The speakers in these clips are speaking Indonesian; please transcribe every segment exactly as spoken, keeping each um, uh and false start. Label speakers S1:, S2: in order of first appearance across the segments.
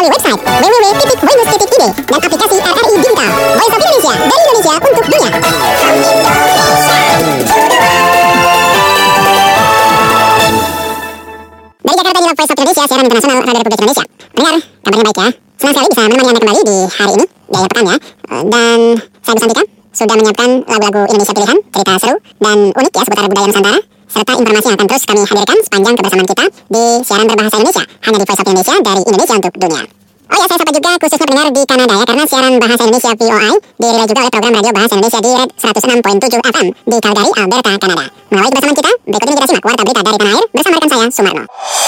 S1: website w w w titik voinus titik i d dan aplikasi R R I Digital. Voice of Indonesia, dari Indonesia untuk dunia. Dari Jakarta inilah Voice of Indonesia, siaran internasional Radio Republik Indonesia. Pendengar, kabarnya baik ya. Senang sekali bisa menemani Anda kembali di hari ini, di akhir pekan ya. Dan saya Bu Santika sudah menyiapkan lagu-lagu Indonesia pilihan, cerita seru dan unik ya seputar budaya Nusantara, serta informasi yang akan terus kami hadirkan sepanjang kebersamaan kita di siaran berbahasa Indonesia, hanya di Voice of Indonesia dari Indonesia untuk dunia. Oh ya, saya sapa juga khususnya pendengar di Kanada ya, karena siaran bahasa Indonesia V O I dirilai juga oleh program radio bahasa Indonesia di Red seratus enam koma tujuh F M di Calgary, Alberta, Kanada. Melalui kebersamaan kita, berikut ini kita simak warta berita dari tanah air bersama rekan saya, Sumarno.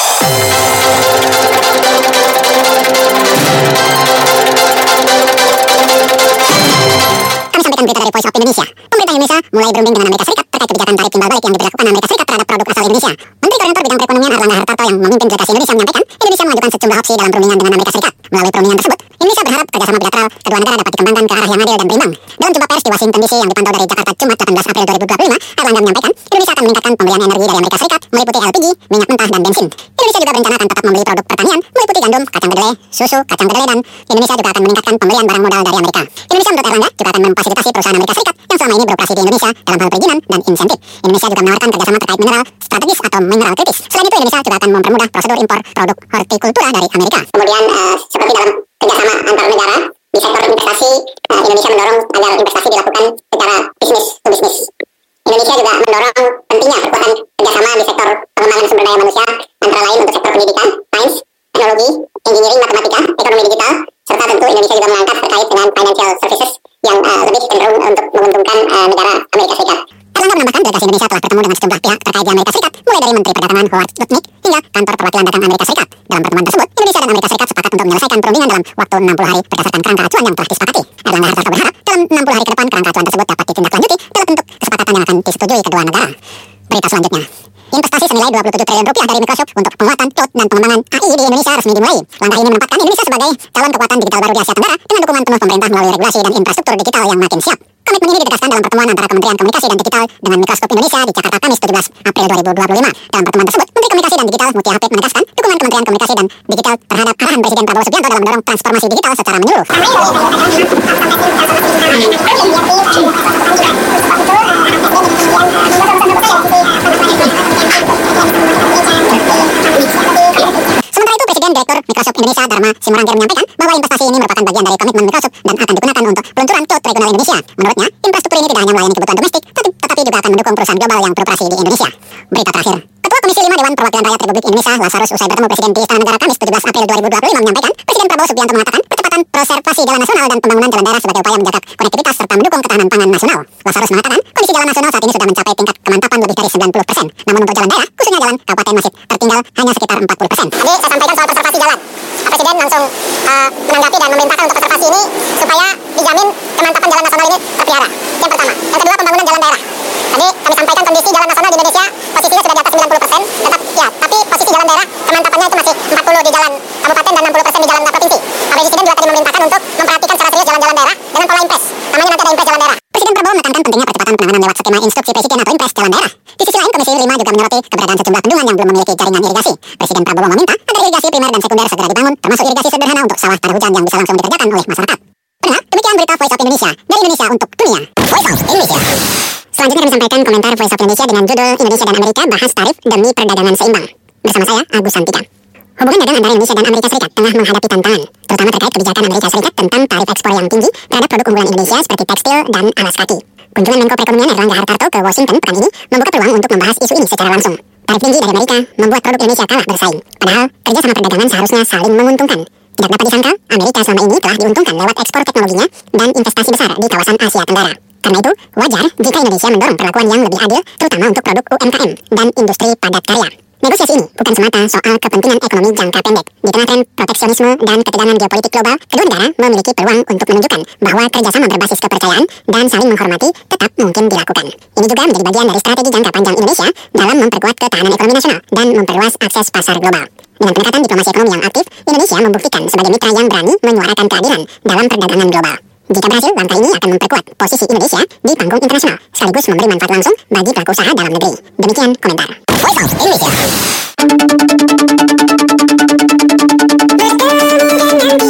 S1: Kami sampaikan berita dari Voice of Indonesia. Pemerintah Indonesia mulai berunding dengan Amerika Serikat terkait kebijakan tarif timbal balik yang diberlakukan Amerika Serikat terhadap produk asal Indonesia. Menteri Koordinator Bidang Perekonomian Erlangga Hartarto yang memimpin delegasi Indonesia menyampaikan, Indonesia mengajukan sejumlah opsi dalam perundingan dengan Amerika Serikat. Melalui perundingan tersebut, Indonesia berharap kerjasama bilateral kedua negara dapat dikembangkan ke arah yang adil dan berimbang. Dalam jumpa pers di Washington D C yang dipantau dari Jakarta Jumat delapan belas April dua ribu dua puluh lima, Erlangga menyampaikan, Indonesia akan meningkatkan pembelian energi dari Amerika Serikat meliputi L P G, minyak mentah dan bensin. Indonesia juga berencana akan tetap membeli produk pertanian meliputi gandum, kacang kedelai, susu, kacang kedelai dan Indonesia juga akan meningkatkan pembelian barang modal dari Amerika. Indonesia menurut Erlangga juga akan memfasilitasi perusahaan Amerika Serikat yang selama ini beroperasi di Indonesia dalam hal perizinan dan insentif. Indonesia juga menawarkan kerjasama terkait mineral strategis atau mineral kritis. Selain itu, Indonesia juga akan mempermudah prosedur impor produk hortikultura dari Amerika. Kemudian uh, seperti dalam kerjasama antar negara di sektor investasi, uh, Indonesia mendorong agar investasi dilakukan secara bisnis to bisnis. Indonesia juga mendorong pentingnya perkuatan kerjasama di sektor pengembangan sumber daya manusia, antara lain untuk sektor pendidikan, sains, teknologi, engineering, matematika, ekonomi digital, serta tentu Indonesia juga mengangkat terkait dengan financial services yang uh, lebih cenderung untuk menguntungkan uh, negara Amerika Serikat. Erlangga menambahkan delegasi Indonesia telah bertemu dengan sejumlah pihak terkait di Amerika Serikat, mulai dari Menteri Perdagangan Howard Lutnick hingga kantor perwakilan dagang Amerika Serikat. Dalam pertemuan tersebut, Indonesia dan Amerika Serikat sepakat untuk menyelesaikan perundingan dalam waktu enam puluh hari berdasarkan kerangka acuan yang telah disepakati. Erlangga Hartarto berharap dalam enam puluh hari ke depan kerangka acuan tersebut dapat ditindaklanjuti dalam bentuk kesepakatan yang akan disetujui kedua negara. Berita selanjutnya. Investasi senilai dua puluh tujuh triliun rupiah dari Microsoft untuk penguatan cloud dan pengembangan A I di Indonesia resmi dimulai. Langkah ini menempatkan Indonesia sebagai calon kekuatan digital baru di Asia Tenggara dengan dukungan penuh pemerintah melalui regulasi dan infrastruktur digital yang makin siap. Komitmen ini ditegaskan dalam pertemuan antara Kementerian Komunikasi dan Digital dengan Microsoft Indonesia di Jakarta Kamis tujuh belas April dua ribu dua puluh lima. Dalam pertemuan tersebut, Menteri Komunikasi dan Digital Mutia Hafid menegaskan dukungan Kementerian Komunikasi dan Digital terhadap arahan Presiden Prabowo Subianto dalam mendorong transformasi digital secara menyeluruh. Sementara itu, Presiden Direktur Microsoft Indonesia Dharma Simorangkir menyampaikan bahwa investasi ini merupakan bagian dari komitmen Microsoft dan akan digunakan untuk peluncuran cloud regional Indonesia. Menurutnya, infrastruktur ini tidak hanya melayani kebutuhan domestik, tetapi juga akan mendukung perusahaan global yang beroperasi di Indonesia. Berita terakhir. Ketua Komisi lima Dewan Perwakilan Rakyat Republik Indonesia, Lazarus, usai bertemu Presiden di Istana Negara Kamis tujuh belas April dua ribu dua puluh lima menyampaikan, Presiden Prabowo Subianto mengatakan percepatan preservasi jalan nasional dan pembangunan jalan daerah sebagai upaya menjaga konektivitas serta mendukung ketahanan pangan nasional. Lazarus mengatakan, kondisi jalan nasional saat ini sudah mencapai tingkat kemantapan lebih dari sembilan puluh persen. Namun untuk jalan daerah, khususnya jalan kabupaten masih tertinggal hanya sekitar empat puluh persen. Tadi saya sampaikan soal preservasi jalan. Presiden langsung uh, menanggapi dan memerintahkan untuk preservasi ini supaya dijamin kemantapan jalan nasional ini terpelihara. Yang pertama. Yang kedua, pembangunan jalan daerah. Tadi kami sampaikan kondisi jalan nasional di Indonesia posisinya sudah di atas sembilan puluh persen, tetap ya, tapi posisi jalan daerah kemantapannya itu masih empat puluh di jalan kabupaten dan enam puluh persen di jalan provinsi. Pak Presiden juga tadi memerintahkan untuk memperhatikan secara serius jalan-jalan daerah dengan pola impres. Namanya nanti ada impres jalan daerah. Presiden Prabowo menekankan pentingnya percepatan penanganan lewat skema instruksi Presiden atau impres jalan daerah. Di sisi lain, Komisi lima juga menyoroti keberadaan sejumlah bendungan yang belum memiliki jaringan irigasi. Presiden Prabowo meminta agar irigasi primer dan sekunder segera dibangun, termasuk irigasi sederhana untuk sawah pada hujan yang bisa langsung dikerjakan oleh masyarakat. Pendengar, demikian berita Voice of Indonesia dari Indonesia untuk dunia. Voice of Indonesia. Selanjutnya kami sampaikan komentar Voice of Indonesia dengan judul Indonesia dan Amerika bahas tarif demi perdagangan seimbang. Bersama saya, Agus Santika. Hubungan dagang antara Indonesia dan Amerika Serikat tengah menghadapi tantangan, terutama terkait kebijakan Amerika Serikat tentang tarif ekspor yang tinggi terhadap produk unggulan Indonesia seperti tekstil dan alas kaki. Kunjungan Menko Perekonomian Erlangga Hartarto ke Washington pekan ini membuka peluang untuk membahas isu ini secara langsung. Tarif tinggi dari Amerika membuat produk Indonesia kalah bersaing. Padahal, kerjasama perdagangan seharusnya saling menguntungkan. Tidak dapat disangkal, Amerika selama ini telah diuntungkan lewat ekspor teknologinya dan investasi besar di kawasan Asia Tenggara. Karena itu, wajar jika Indonesia mendorong perlakuan yang lebih adil, terutama untuk produk U M K M dan industri padat karya. Negosiasi ini bukan semata soal kepentingan ekonomi jangka pendek. Di tengah tren proteksionisme dan ketegangan geopolitik global, kedua negara memiliki peluang untuk menunjukkan bahwa kerjasama berbasis kepercayaan dan saling menghormati tetap mungkin dilakukan. Ini juga menjadi bagian dari strategi jangka panjang Indonesia dalam memperkuat ketahanan ekonomi nasional dan memperluas akses pasar global. Dengan pendekatan diplomasi ekonomi yang aktif, Indonesia membuktikan sebagai mitra yang berani menyuarakan keadilan dalam perdagangan global. Jika berhasil, langkah ini akan memperkuat posisi Indonesia di panggung internasional, sekaligus memberi manfaat langsung bagi pelaku usaha dalam negeri. Demikian komentar Voice of Indonesia.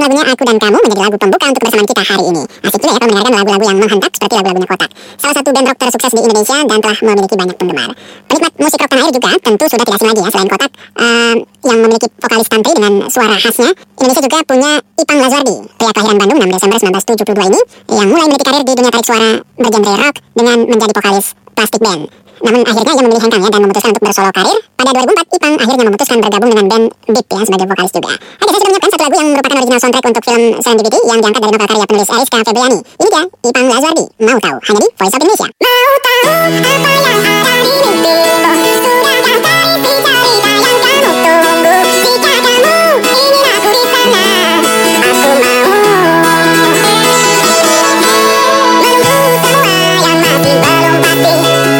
S1: dengan lagunya Aku dan Kamu menjadi lagu pembuka untuk kebersamaan kita hari ini. Asik juga ya kalau mendengarkan lagu-lagu yang menghentak seperti lagu-lagunya Kotak, salah satu band rock tersukses di Indonesia dan telah memiliki banyak penggemar. Penikmat musik rock tanah air juga tentu sudah tidak asing lagi ya, selain Kotak uh, yang memiliki vokalis tantri dengan suara khasnya. Indonesia juga punya Ipang Lazuardi, pria kelahiran Bandung enam Desember seribu sembilan ratus tujuh puluh dua ini, yang mulai meniti karir di dunia tarik suara bergenre rock dengan menjadi vokalis Plastik Band. Namun akhirnya ia memilih hengkang ya dan memutuskan untuk bersolo karir. Pada dua ribu empat, Ipang akhirnya memutuskan bergabung dengan band Beep ya sebagai vokalis juga. Oke, saya sudah menyiapkan satu lagu yang merupakan original soundtrack untuk film Serendipity yang diangkat dari novel karya penulis Eriska Febriani. Ini dia, Ipang Lazuardi, Mau Tahu, hanya di Voice of Indonesia. Mau tahu apa yang ada di mimpimu? Sudahkah terisi cerita yang kamu tunggu? Jika kamu ingin aku di sana, aku mau menunggu semua yang masih belum pasti.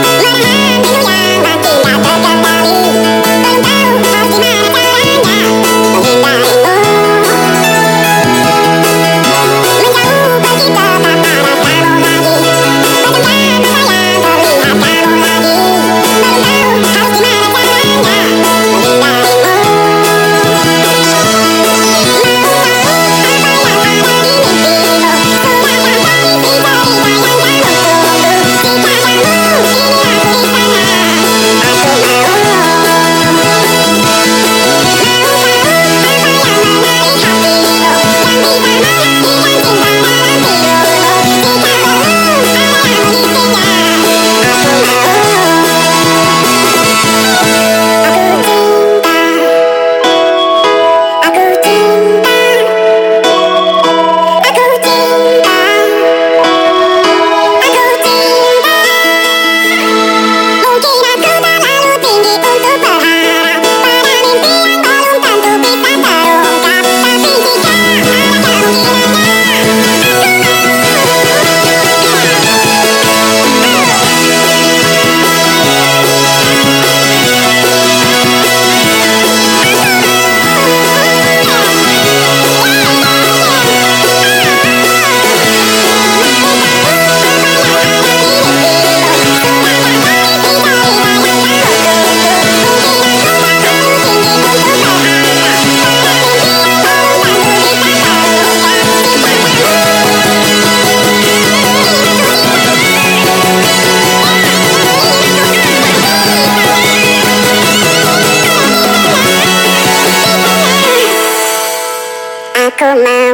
S1: Aku mau.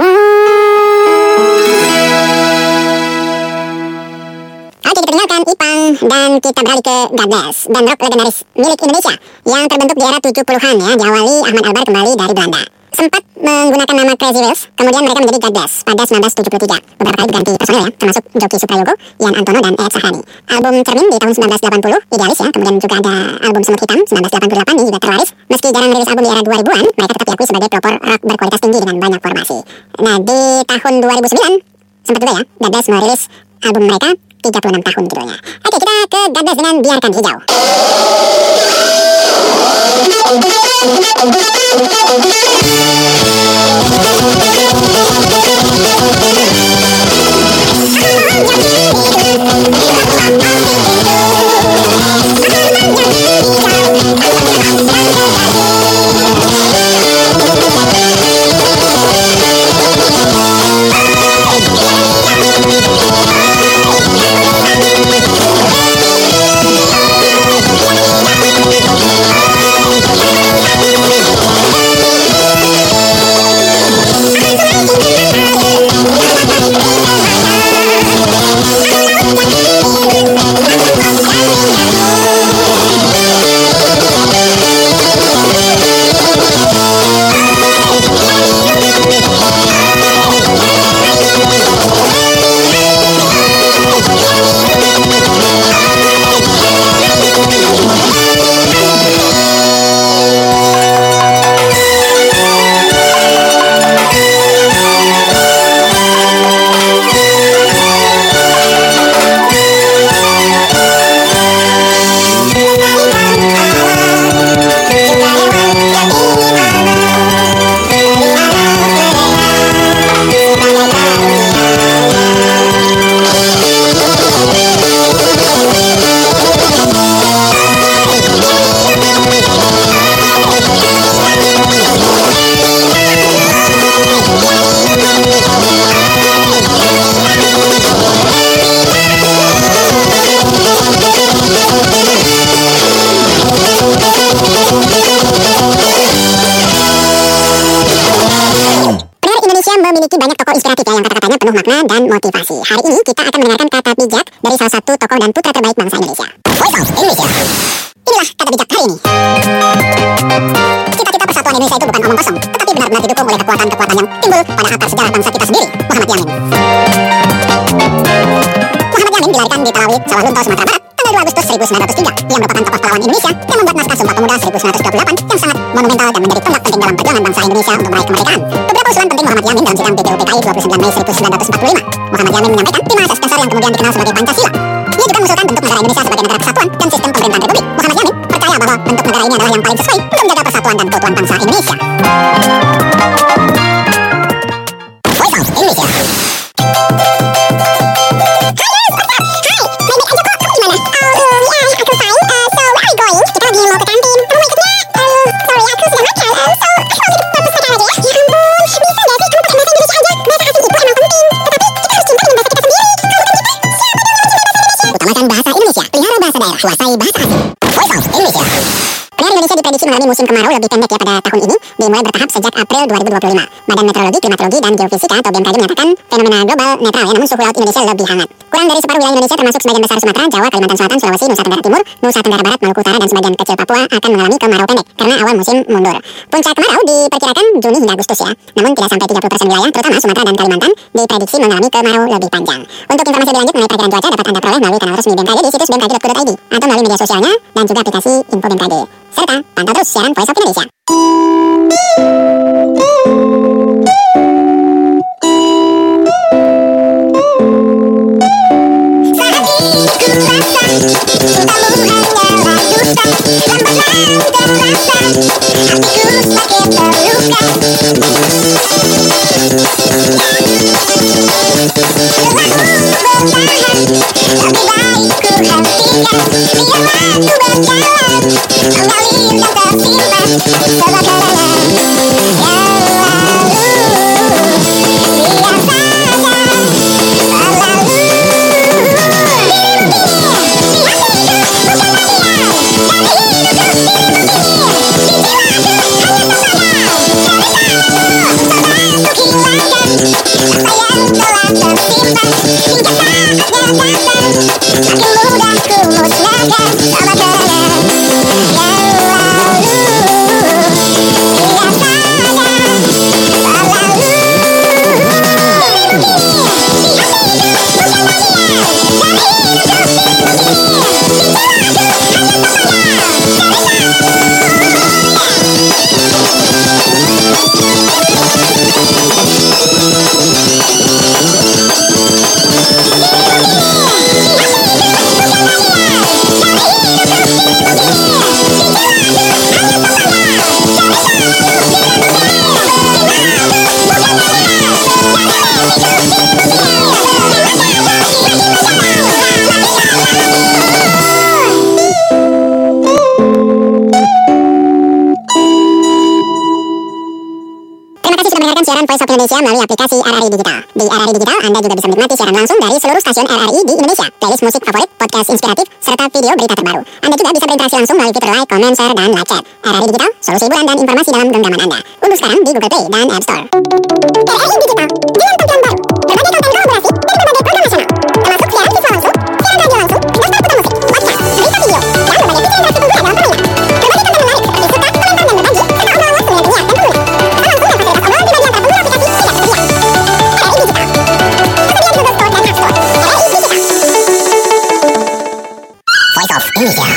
S1: Oke, kita tinggalkan Ipang dan kita beralih ke God Bless, band rock legendaris milik Indonesia yang terbentuk di era tujuh puluhan ya, diawali Ahmad Albar kembali dari Belanda. Sempat menggunakan nama Crazy Wheels, kemudian mereka menjadi God Bless pada seribu sembilan ratus tujuh puluh tiga. Beberapa kali diganti personel ya, termasuk Joki Suprayogo, Ian Antono, dan Eek Sahrani. Album Cermin di tahun seribu sembilan ratus delapan puluh, Idealis ya, kemudian juga ada album Semut Hitam seribu sembilan ratus delapan puluh delapan, ini juga terlaris. Meski jarang merilis album di era dua ribuan, mereka tetap diakui sebagai pelopor rock berkualitas tinggi dengan banyak formasi. Nah, di tahun dua ribu sembilan, sempat juga ya, God Bless merilis album mereka tiga puluh enam tahun judulnya. Oke, kita ke God Bless dengan Biarkan Hijau. memiliki banyak tokoh inspiratif ya, yang kata-katanya penuh makna dan motivasi. Hari ini kita akan mendengarkan kata bijak dari salah satu tokoh dan putra terbaik bangsa Indonesia. Voice of Indonesia. Inilah kata bijak hari ini. Cita-cita persatuan Indonesia itu bukan omong kosong, tetapi benar-benar didukung oleh kekuatan-kekuatan yang timbul pada akar sejarah bangsa kita sendiri. Muhammad Yamin. Muhammad Yamin dilahirkan di Talawit, Sawah Lunto, Sumatera Barat, tanggal dua Agustus seribu sembilan ratus tiga. Ia merupakan tokoh pahlawan Indonesia yang membuat naskah Sumpah Pemuda seribu sembilan ratus dua puluh delapan yang sangat monumental dan menjadi tonggak penting dalam perjuangan bangsa Indonesia untuk meraih kemerdekaan. Beberapa usulan penting Muhammad Yamin dalam sidang B P U P K I dua puluh sembilan Mei seribu sembilan ratus empat puluh lima. Muhammad Yamin menyampaikan lima asas dasar yang kemudian dikenal sebagai Pancasila. Ia juga mengusulkan bentuk negara Indonesia sebagai negara kesatuan dan sistem pemerintahan republik. Muhammad Yamin percaya bahwa bentuk negara ini adalah yang paling sesuai untuk menjaga persatuan dan keutuhan bangsa Indonesia. Voice of Indonesia. Kuasai bahasa asing. Voice of Indonesia. Pendengar Indonesia diprediksi mengalami musim kemarau lebih pendek ya pada tahun ini, dimulai bertahap sejak April dua ribu dua puluh lima. Badan Meteorologi, Klimatologi, dan Geofisika atau B M K G menyatakan fenomena global netral ya, namun suhu laut Indonesia lebih hangat. Kurang dari separuh wilayah Indonesia termasuk sebagian besar Sumatera, Jawa, Kalimantan Selatan, Sulawesi, Nusa Tenggara Timur, Nusa Tenggara Barat, Maluku Utara, dan sebagian kecil Papua akan mengalami kemarau pendek karena awal musim mundur. Puncak kemarau diperkirakan Juni hingga Agustus ya, namun tidak sampai tiga puluh persen wilayah terutama Sumatera dan Kalimantan diprediksi mengalami kemarau lebih panjang. Untuk informasi lebih lanjut mengenai perakiran cuaca dapat Anda peroleh melalui kanal resmi B M K G di situs b m k g dot co dot i d atau melalui media sosialnya dan juga aplikasi Info B M K G. Serta pantau terus siaran Voice of Indonesia. Siaran Voice of Indonesia melalui aplikasi R R I Digital. Di R R I Digital, Anda juga bisa menikmati siaran langsung dari seluruh stasiun R R I di Indonesia, playlist musik favorit, podcast inspiratif, serta video berita terbaru. Anda juga bisa berinteraksi langsung melalui fitur like, comment, share, dan live chat. R R I Digital, solusi hiburan dan informasi dalam genggaman Anda. Unduh sekarang di Google Play dan App Store. R R I Digital, dengan tampilan baru, berbagai konten kolaborasi dari berbagai program nasional, termasuk siaran visual langsung, siaran radio langsung, daftar putar musik, podcast, berita video, dan berbagai fitur interaktif pembuka dalam permainan. Berbagai konten menarik seperti suka, komentar, dan berbagi, serta obrolan langsung dengan penyiar dan pengguna. Voice of Indonesia.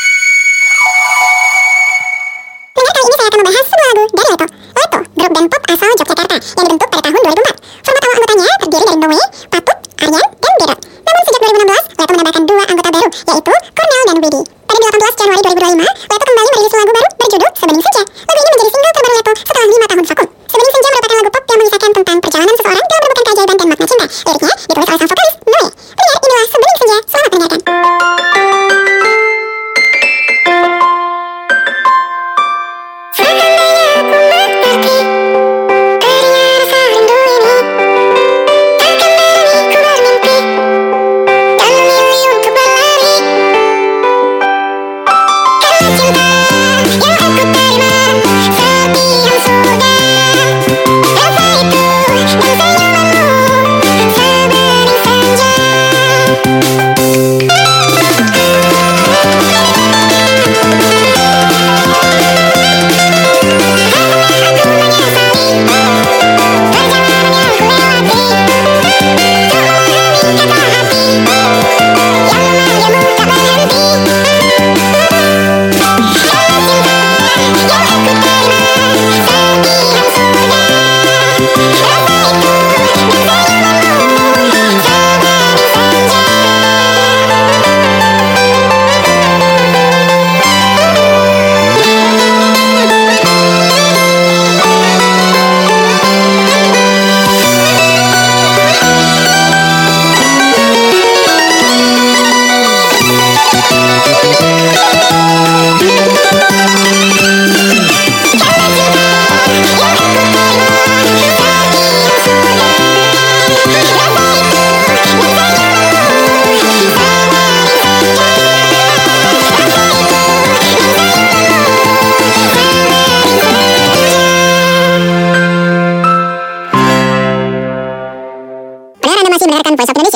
S1: Pendengar, kali ini saya akan membahas sebuah lagu dari Leto. Leto, grup band pop asal Yogyakarta yang dibentuk pada tahun dua ribu empat. Format awal anggotanya terdiri dari Noe, Patut, Aryan, dan Gerard. Namun sejak dua ribu enam belas, Leto menambahkan dua anggota baru, yaitu Cornel dan Widi. Pada delapan belas Januari dua ribu dua puluh lima, Leto kembali merilis lagu baru berjudul Sebening Senja. Lagu ini menjadi single terbaru Leto setelah lima tahun vakum. Sebening Senja merupakan lagu pop yang mengisahkan tentang perjalanan seseorang dalam menemukan keajaiban dan makna cinta. Liriknya ditulis oleh sang vokalis Noe. Pendengar, inilah Sebening Senja. Selamat mendengarkan. Seandainya aku mengerti, teringat rasa rindu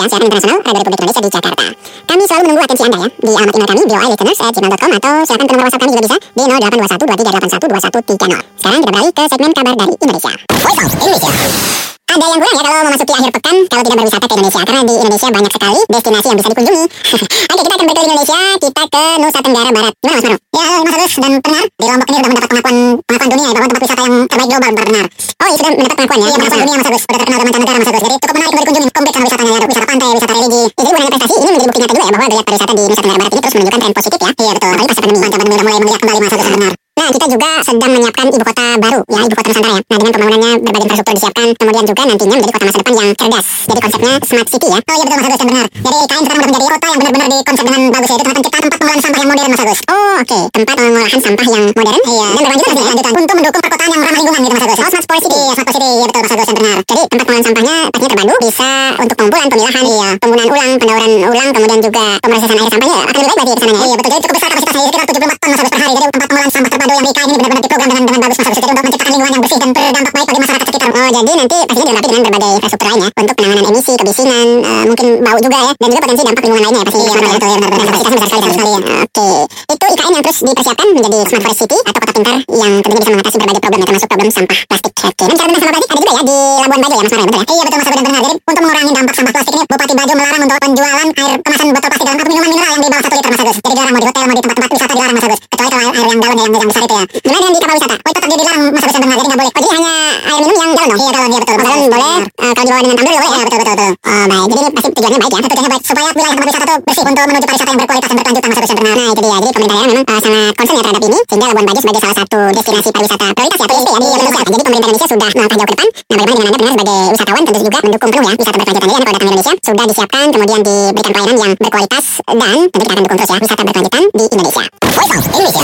S1: demikian siaran internasional Radio Republik Indonesia di Jakarta. Kami selalu menunggu atensi Anda ya di alamat email kami biowai-listeners at gmail dot com atau silakan ke nomor WhatsApp kami juga bisa di nol delapan dua satu dua tiga delapan satu dua satu tiga nol. Sekarang kita beralih ke segmen kabar dari Indonesia. Voice of Indonesia. Ada yang kurang ya kalau memasuki akhir pekan kalau tidak berwisata ke Indonesia, karena di Indonesia banyak sekali destinasi yang bisa dikunjungi. Oke, kita akan berkeliling Indonesia, kita ke Nusa Tenggara Barat. Gimana Mas Maru? Ya, halo Mas Agus dan pendengar. Di Lombok ini sudah mendapat pengakuan pengakuan dunia ya, bahwa tempat wisata yang terbaik global para pendengar. Oh, iya sudah mendapat pengakuan ya, iya, pengakuan dunia Mas Agus. Sudah terkenal dengan mancanegara Mas Agus. Jadi cukup menarik untuk dikunjungi, kompleks sama wisatanya, ada wisata pantai, wisata religi. Ya, jadi bukan hanya prestasi, ini menjadi bukti nyata juga ya bahwa gaya pariwisata di Nusa Tenggara Barat ini terus menunjukkan tren positif ya. Iya betul. Apalagi pasca pandemi, pasca pandemi udah mulai melihat kembali Mas Agus dan pendengar. Nah, kita juga sedang menyiapkan ibu kota baru, ya ibu kota Nusantara ya. Nah, dengan pembangunannya berbagai infrastruktur disiapkan, kemudian juga nantinya menjadi kota masa depan yang cerdas. Jadi konsepnya smart city ya. Oh iya betul Mas Agus, yang benar. Jadi I K N sekarang udah menjadi kota yang benar-benar dikonsep dengan bagus ya. Itu tempat mencipta tempat pengolahan sampah yang modern Mas Agus. Oh oke, okay. Tempat pengolahan sampah yang modern. Iya. Dan berlanjutan ya, lanjutan untuk mendukung perkotaan yang ramah lingkungan gitu Mas Agus. Oh smart city, iya smart city, iya betul Mas Agus yang benar. Jadi tempat pengolahan sampahnya pastinya terpadu, bisa untuk pengumpulan, pemilahan, iya, penggunaan ulang, pendauran ulang, kemudian juga pemrosesan air sampahnya akan lebih baik berarti kesananya. Iya betul. Jadi cukup besar kapasitasnya, sekitar tujuh puluh empat ton Mas Agus per hari. Jadi tempat pengolahan sampah terpadu yang di I K N ini benar-benar diprogram dengan dengan bagus Mas Agus. Jadi untuk menciptakan lingkungan yang bersih dan berdampak baik bagi masyarakat sekitar. Oh jadi nanti pastinya dilengkapi dengan berbagai infrastruktur lainnya untuk penanganan emisi, kebisingan, uh, mungkin bau juga ya, dan juga potensi dampak lingkungan lainnya ya pasti. Iya betul betul benar benar. Kapasitasnya besar sekali sekali ya. Oke. Itu I K N yang terus dipersiapkan menjadi smart forest city atau kota pintar yang tentunya bisa mengatasi berbagai problem termasuk problem sampah plastik. Oke. Dan cara tentang sampah plastik ada juga ya di Labuan Bajo ya Mas Maru, betul ya? Iya betul Mas Agus dan benar. Jadi untuk mengurangi dampak sampah plastik ini Bupati Bajo melarang untuk penjualan air kemasan botol plastik dalam atau minuman mineral yang di bawah satu liter Mas Agus. Jadi dilarang mau di hotel mau di tempat-tempat wisata dilarang Mas Agus. Kecuali kalau air, air yang galon ya, yang, yang besar itu ya. Gimana dengan di kapal wisata? Oh itu tetap dilarang Mas Agus dan benar. Jadi nggak boleh. Oh jadi hanya air minum yang galon dong? Iya galon, iya betul. Galon boleh. Uh, kalau dibawa dengan tumbler boleh ya, betul betul betul. Oh baik. Jadi ini pasti tujuannya baik ya. Tujuannya baik supaya wilayah tempat wisata itu bersih untuk menuju pariwisata yang berkualitas dan berkelanjutan Mas Agus dan benar. Nah itu dia. Jadi pemerintah daerah memang uh, sangat concern ya terhadap ini, sehingga Labuan Bajo sebagai salah satu destinasi pariwisata prioritas ya, P S P ya di Indonesia. Jadi pemerintah Indonesia sudah melangkah jauh ke depan. Nah bagaimana dengan Anda benar sebagai wisatawan tentu juga mendukung penuh ya wisata berkelanjutan. Jadi Anda kalau datang ke Indonesia sudah disiapkan, kemudian diberikan pelayanan yang berkualitas dan tentu kita akan dukung terus ya wisata berkelanjutan di Indonesia. Voice of Indonesia.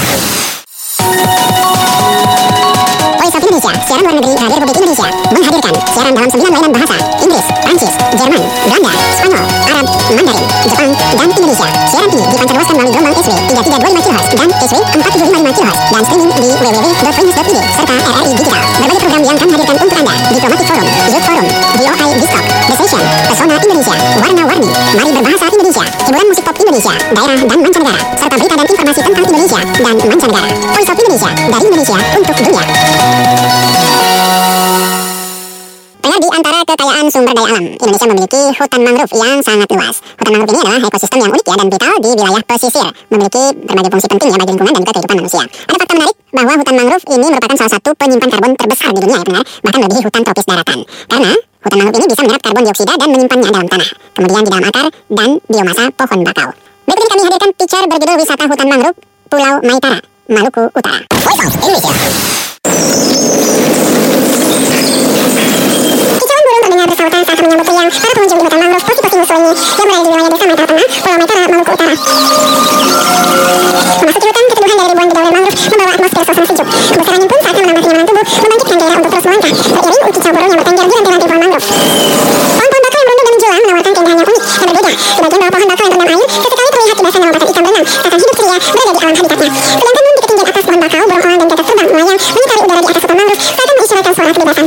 S1: Voice of Indonesia, siaran luar negeri Radio Republik Indonesia menghadirkan siaran dalam sembilan layanan bahasa: Inggris, Prancis, Jerman, Belanda, Spanyol, Arab, Mandarin, Jepang, dan Indonesia. Siaran ini dipancarluaskan melalui gelombang S W tiga tiga dua lima kilohertz dan S W empat tujuh lima lima kilohertz dan streaming di w w w dot freeness dot i d serta R R I Digital. Berbagai program yang kami hadirkan untuk Anda: Diplomatic Forum, Youth Forum, V O I Distalk, The Station, Pesona Indonesia, Warna-Warni, Mari Berbahasa Indonesia, hiburan musik pop Indonesia, daerah dan mancanegara, serta berita dan informasi tentang Indonesia dan mancanegara. Voice of Indonesia, dari Indonesia untuk dunia. Pendengar, di antara kekayaan sumber daya alam, Indonesia memiliki hutan mangrove yang sangat luas. Hutan mangrove ini adalah ekosistem yang unik ya dan vital di wilayah pesisir, memiliki berbagai fungsi penting ya bagi lingkungan dan juga kehidupan manusia. Ada fakta menarik bahwa hutan mangrove ini merupakan salah satu penyimpan karbon terbesar di dunia ya pendengar, bahkan melebihi hutan tropis daratan. Karena hutan mangrove ini bisa menyerap karbon dioksida dan menyimpannya dalam tanah, kemudian di dalam akar dan biomasa pohon bakau. Berikut ini kami hadirkan picture berjudul Wisata Hutan Mangrove Pulau Maitara, Maluku Utara. Voice of Indonesia. Terdengar bersautan saat menyambut siang para pengunjung di hutan mangrove Posi-Posi Musulinyi yang berada di wilayah desa Maitara Tengah, Pulau Maitara, Maluku Utara. Memasuki hutan, keteduhan dari ribuan bidauan mangrove membawa atmosfer suasana sejuk. Hembusan angin pun saatnya menambah kenyamanan tubuh, membangkitkan gairah untuk terus melangkah, seiring ukit burung yang bertengger di ranting-ranting pohon mangrove. Pohon-pohon bakau yang merunduk dan menjulang menawarkan keindahan yang unik dan berbeda. Sebagian bawah pohon bakau yang terendam air, sesekali terlihat kibasan yang lompatan ikan berenang, akan hidup ceria berada di alam habitatnya. Sedangkan di ketinggian atas pohon bakau, burung elang dan gagak terbang melayang mengitari udara di atas hutan mangrove, seakan mengisyaratkan suara kebebasan.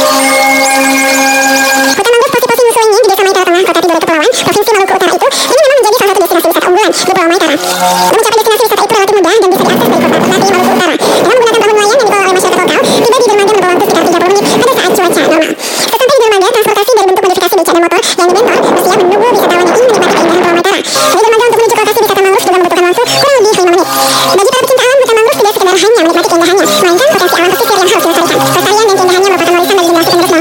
S1: Hutan mangrove Posi-Posi Musulinyi di desa Maitara Tengah, Kota Tidore Kepulauan, Provinsi Maluku Utara itu, ini memang menjadi salah satu destinasi wisata unggulan di Pulau Maitara. Mencapai destinasi wisata itu relatif mudah dan bisa diakses dari kota Ternate, Maluku Utara. Dengan menggunakan perahu nelayan yang dikelola oleh masyarakat lokal, tiba di dermaga membawa waktu sekitar tiga puluh menit pada saat cuaca normal. Sesampai di dermaga, transportasi dari bentuk modifikasi beca dan motor yang dibentor bersiap menunggu wisatawan yang ingin menikmati keindahan Pulau Maitara. Dari dermaga untuk menuju ke lokasi wisata mangrove juga membutuhkan waktu kurang lebih lima menit. Bagi para pecinta alam, hutan mangrove tidak sekedar hanya menikmati keindahannya, melainkan potensi alam pesisir yang harus dilestarikan. Kelestarian dan keindahannya merupakan warisan dari generasi penerus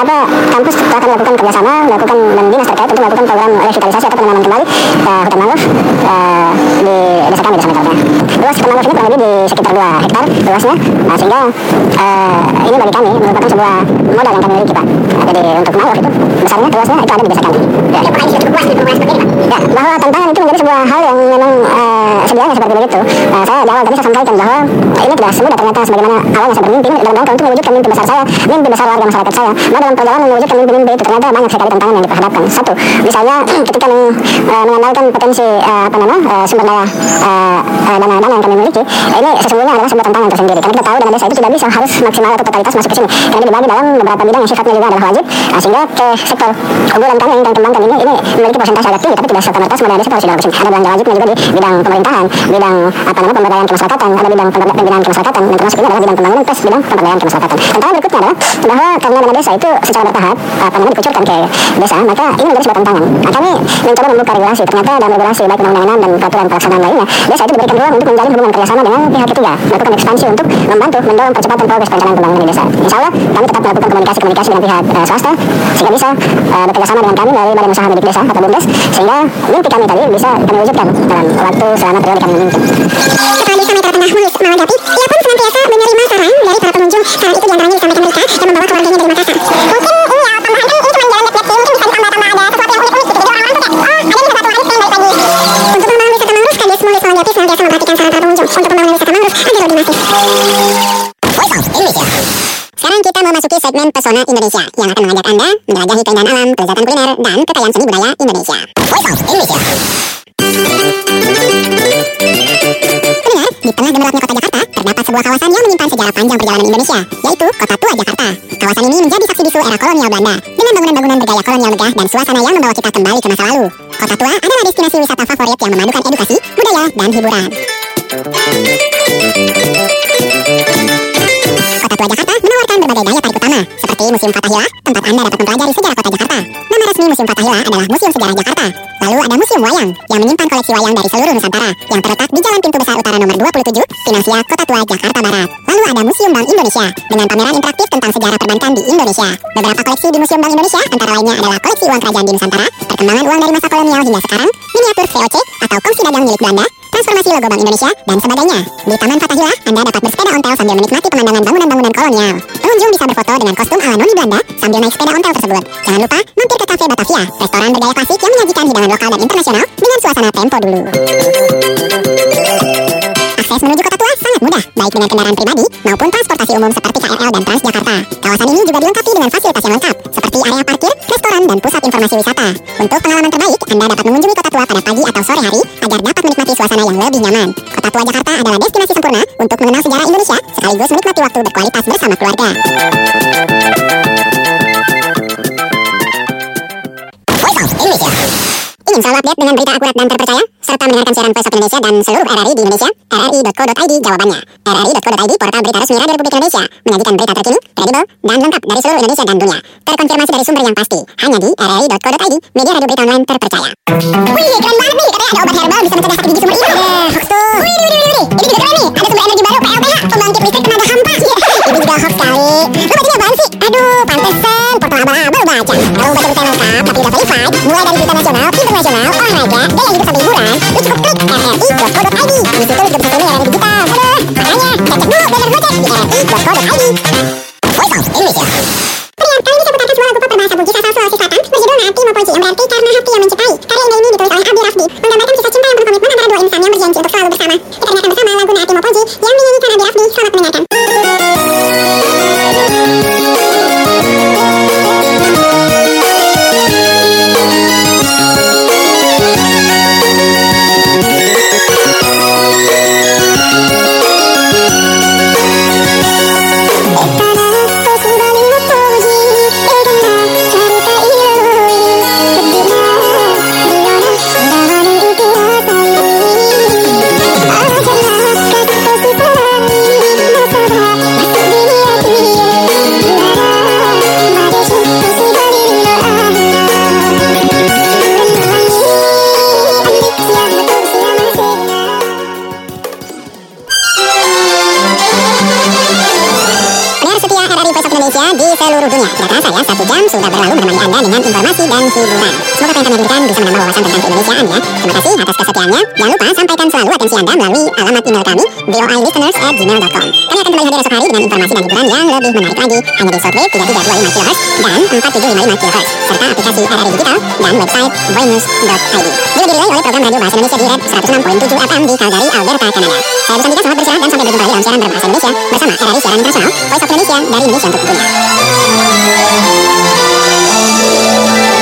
S1: beberapa kampus telah kami lakukan kerjasama, melakukan dan dinas terkait untuk melakukan program revitalisasi atau penanaman kembali uh, hutan mangrove uh, di desa kami, desa Mekarta. Luas hutan mangrove ini kurang lebih di sekitar dua hektar luasnya, nah, sehingga uh, ini bagi kami merupakan sebuah modal yang kami miliki, Pak. Nah, jadi untuk mangrove itu besarnya, luasnya itu ada di desa kami. Ya, ya, Pak, cukup puas di perumahan seperti ini, Pak. Ya, bahwa tantangan itu menjadi sebuah hal yang memang uh, sebenarnya seperti begitu. Uh, saya di awal tadi saya sampaikan bahwa ini tidak semudah ternyata sebagaimana awalnya saya bermimpi dalam rangka untuk mewujudkan mimpi besar saya, mimpi besar warga masyarakat saya. Nah, dalam perjalanan mewujudkan mimpi-mimpi itu ternyata banyak sekali tantangan yang diperhadapkan. Satu, misalnya ketika meng, uh, mengandalkan potensi uh, apa namanya uh, sumber daya uh, uh, dana-dana yang kami miliki, uh, ini sesungguhnya adalah sebuah tantangan tersendiri. Karena kita tahu dana desa itu tidak bisa harus maksimal atau totalitas masuk ke sini. Karena dibagi dalam beberapa bidang yang sifatnya juga adalah wajib, uh, sehingga ke sektor unggulan kami yang ingin kembangkan ini ini memiliki persentase agak tinggi, tapi tidak serta-merta semua dana desa harus dibawa ke sini. Ada belanja wajibnya juga di bidang pemerintahan, bidang apa namanya pemberdayaan kemasyarakatan, ada bidang pemberdayaan kemasyarakatan, dan termasuk ini adalah bidang pembangunan plus bidang pemberdayaan kemasyarakatan. Tantangan berikutnya adalah bahwa karena dana desa itu secara bertahap apa namanya dikucurkan ke desa, maka ini menjadi sebuah tantangan. Nah, kami mencoba membuka regulasi. Ternyata dalam regulasi baik undang-undangan dan peraturan pelaksanaan lainnya, desa itu diberikan ruang untuk menjalin hubungan kerjasama dengan pihak ketiga, melakukan ekspansi untuk membantu mendorong percepatan progres perencanaan pembangunan di desa. Insya Allah kami tetap melakukan komunikasi-komunikasi dengan pihak uh, swasta sehingga bisa uh, bekerjasama dengan kami melalui Badan Usaha Milik Desa atau BUMDes, sehingga mimpi kami tadi bisa kami wujudkan dalam waktu selama periode kami memimpin. Kepala Desa Mekarta Tengah Mulus menanggapi, ia pun senantiasa menerima saran dari para pengunjung. Saran itu diantaranya disampaikan mereka yang membawa keluarganya dari Makassar. Mungkin ini ya tambahan kan ini cuma jalan lep-lep sih, mungkin bisa ditambah-tambah ada sesuatu yang unik-unik gitu. Jadi orang-orang tuh kayak, oh ada nih satu hari pengen balik lagi. Untuk pembangunan wisata mangrove, Kadis Mulus menanggapi senantiasa memperhatikan saran para pengunjung untuk pembangunan wisata mangrove agar lebih masif. Voice of Indonesia. Sekarang kita memasuki segmen Pesona Indonesia yang akan mengajak Anda menjelajahi keindahan alam, kelezatan kuliner, dan kekayaan seni budaya Indonesia. Voice of Indonesia. Pendengar, di tengah gemerlapnya kota Jakarta, terdapat sebuah kawasan yang menyimpan sejarah panjang perjalanan Indonesia, yaitu Kota Tua Jakarta. Kawasan ini menjadi saksi bisu era kolonial Belanda, dengan bangunan-bangunan bergaya kolonial megah dan suasana yang membawa kita kembali ke masa lalu. Kota Tua adalah destinasi wisata favorit yang memadukan edukasi, budaya, dan hiburan. Kota Tua Jakarta menawarkan berbagai daya tarik utama, seperti Museum Fathahillah, tempat Anda dapat mempelajari sejarah kota Jakarta. Nama resmi Museum Fathahillah adalah Museum Sejarah Jakarta. Lalu ada Museum Wayang, yang menyimpan koleksi wayang dari seluruh Nusantara, yang terletak di Jalan Pintu Besar Utara nomor dua puluh tujuh, Finansia, Kota Tua, Jakarta Barat. Lalu ada Museum Bank Indonesia, dengan pameran interaktif tentang sejarah perbankan di Indonesia. Beberapa koleksi di Museum Bank Indonesia, antara lainnya adalah koleksi uang kerajaan di Nusantara, perkembangan uang dari masa kolonial hingga sekarang, miniatur V O C atau kongsi dagang milik Belanda, transformasi logo Bank Indonesia, dan sebagainya. Di Taman Fathahillah, Anda dapat bersepeda ontel sambil menikmati pemandangan bangunan-bangunan kolonial. Pengunjung bisa berfoto dengan kostum ala noni Belanda sambil naik sepeda ontel tersebut. Jangan lupa mampir ke Cafe Batavia, restoran bergaya klasik yang menyajikan hidangan lokal dan internasional dengan suasana tempo dulu. Akses menuju Kota Tua sangat mudah, baik dengan kendaraan pribadi maupun transportasi umum seperti K R L dan Transjakarta. Kawasan ini juga dilengkapi dengan fasilitas yang lengkap, seperti area parkir, restoran, dan pusat informasi wisata. Untuk pengalaman terbaik, Anda dapat mengunjungi Kota Tua pada pagi atau sore hari agar dapat menikmati suasana yang lebih nyaman. Kota Tua Jakarta adalah destinasi sempurna untuk mengenal sejarah Indonesia sekaligus menikmati waktu berkualitas bersama keluarga. Voice of Indonesia. Ingin selalu update dengan berita akurat dan terpercaya, serta mendengarkan siaran Voice of Indonesia dan seluruh R R I di Indonesia? R R I dot co dot I D jawabannya. R R I dot co dot I D, portal berita resmi Radio Republik Indonesia, menyajikan berita terkini, kredibel, dan lengkap dari seluruh Indonesia dan dunia. Terkonfirmasi dari sumber yang pasti, hanya di R R I dot co dot I D, media radio berita online terpercaya. Wih, keren banget nih, katanya ada obat herbal bisa mencegah sakit gigi sumur hilang. Eh, hoax tuh. Wih, wih, wih, wih, ini juga keren nih, ada sumber energi baru, P L T H, pembangkit listrik tenaga hampa. Ini juga hoax kali. Lu bacanya apaan sih? Aduh, pantesan, portal abal-abal baca. Kalau baca berita lengkap, tapi udah verified, mulai dari berita nasional, internasional, olahraga, gaya hidup sampai hiburan, lu cukup klik R R I dot co dot I D. Di situ lu juga bisa streaming layanan digital. Aduh, makanya cek dulu biar gak ngecek di R R I dot co dot I D. Voice of Indonesia. Pria, kali ini saya putarkan sebuah lagu pop berbahasa Bugis asal Sulawesi Selatan berjudul Hati Mopoji, yang berarti karena hati yang mencintai. Karya indah ini ditulis oleh Abi Rafdi, menggambarkan kisah cinta yang penuh komitmen antara dua insan yang berjanji untuk selalu bersama. Kita dengarkan bersama lagu Hati Mopoji yang dinyanyikan Abi Rafdi. Selamat mendengarkan. Nah, saya satu jam sudah berlalu menemani Anda dengan informasi dan hiburan. Semoga apa yang kami berikan bisa menambah wawasan tentang keindonesiaan ya. Terima kasih atas kesetiaannya. Jangan lupa sampaikan selalu atensi Anda melalui alamat email kami b o i listeners at gmail dot com. Kami akan kembali hadir esok hari dengan informasi dan hiburan yang lebih menarik lagi hanya di shortwave tiga tiga dua lima kilohertz dan empat tujuh lima lima kilohertz serta aplikasi R R I Digital dan website voinews dot i d. Juga dirilis oleh program radio bahasa Indonesia di Red seratus enam koma tujuh F M di Calgary, Alberta, Kanada. Saya Busan Tiga, selamat beristirahat dan sampai berjumpa lagi dalam siaran berbahasa Indonesia bersama R R I Siaran Internasional, Voice of Indonesia dari Indonesia untuk dunia.